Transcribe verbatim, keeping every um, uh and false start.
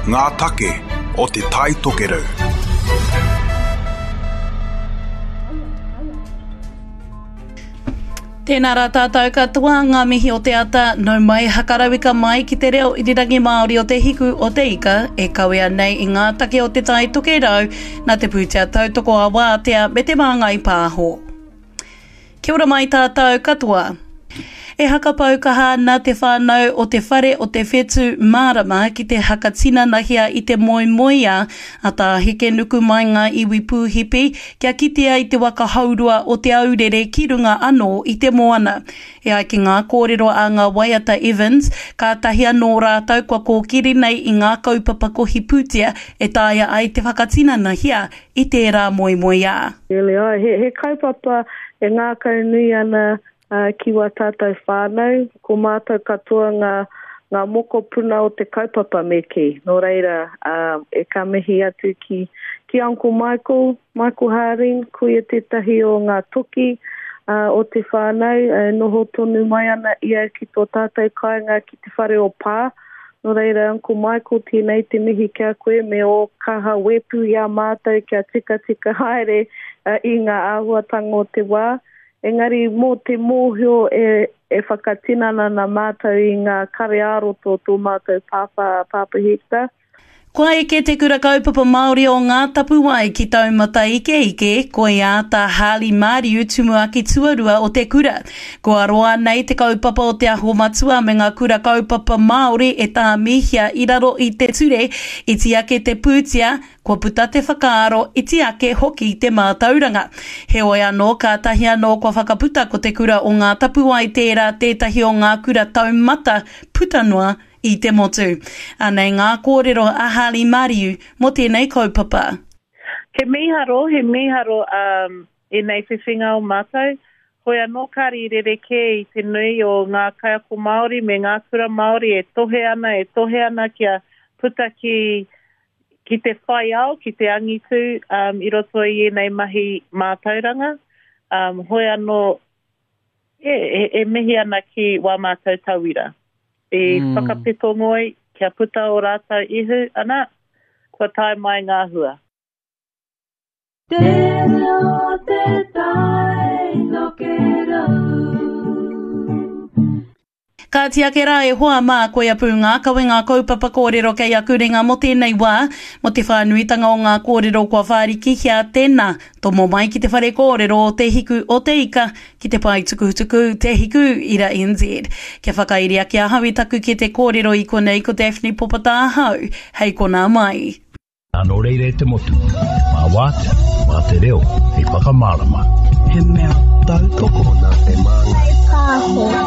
ngā take o te tai tokerau. Tēnā rā tātou katoa, ngā mihi o te ata, nau mai hakarawika mai ki te reo irirangi Māori o te hiku o te ika, e kawea nei i ngā take o te tai tokerau, nā te pūtea tautoko a wātea me te māngai pāho. Kia ora mai tātou katoa. E hakapau kaha nā te whānau o te whare o te whetū mārama ki te hakatina nahia i te moi moia, a tā heke nuku mai ngā iwi pūhipi, kia kitea i te waka haurua o te aurere ki runga anō i te moana. E ai ki ngā kōrero a ngā Waiata Evans, ka tahia nō rātau kua kōkiri nei i ngā kaupapa kohi pūtea e tāia ai te whakatina nahia i tērā moi moia. Ele ai, he, he kaupapa e ngā kaunui ana Uh, ki wa tātou whānau, ko mātou katoa ngā, ngā moko puna o te kaupapa me ki. Nō reira, uh, e ka mihi atu ki, ki Uncle Michael, Michael Haring, ko ia tētahi o ngā toki uh, o te whānau, uh, noho tonu mai ana ia ki tō tātou kāinga ki te whare o pā. Nō reira, Uncle Michael, tēnei te mihi kia koe me o kaha wepu ia mātou kia tika tika haere uh, i ngā āhuatanga o te wā. Engari, mō te mōhio e, e whakatinana na mātou i ngā karearo tō tō mātou pāpa, pāpa hekta. Koa eke te kura kaupapa Māori o ngā tapu wai ki taumata ike ike, ko i āta Hāli Māriu tumuaki tuarua o te kura. Ko aroa nei te kaupapa o te aho matua me ngā kura kaupapa Māori e tā mihia i raro i te ture, i ti ake te pūtia, kua puta te whakaaro, i ti ake hoki te mātauranga. He oi anō, ka tahi anō kua whakaputa ko te kura o ngā tapu wai tērā tētahi o ngā kura taumata putanua i te motu. Anei ngā kōrero a Hāli Māriu mo tēnei kaupapa. He miharo, he miharo um, e nei whiwhinga o mātou. Hoi anō kari rereke i te nui o ngā kaiako Māori me ngā kura Māori e tohe ana, e tohe ana kia puta ki, ki te whai au, ki te angitu um, i roto i nei mahi mātauranga. Um, hoi anō e, e, e mihi ana ki wā mātou tauira. E mm. whakapeto ngoi, kia puta o rātau ihu, ana, kua tai mai ngā hua. Te reo te tai tokerau. Ka tiake rā e hoa mā koe a pūngā, kawe ngā kaupapa kōrero kei a kurenga mo tēnei wā, mo te whānuitanga o ngā kōrero kua whāriki kia tēnā, tomo mai ki te whare kōrero o te hiku o te ika, ki te pai tukutuku te hiku ira N Z. Kia whakairia kia hawi taku ki te kōrero i konei ko Daphne Popatāhau, hei kona mai. Anō reire te motu, mā wātea, mā te reo, hei whakamārama. He mea tau toko na te māngai pāho.